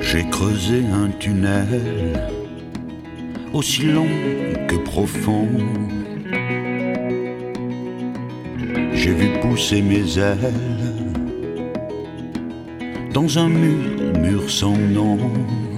J'ai creusé un tunnel aussi long que profond. J'ai vu pousser mes ailes dans un mur sans nom.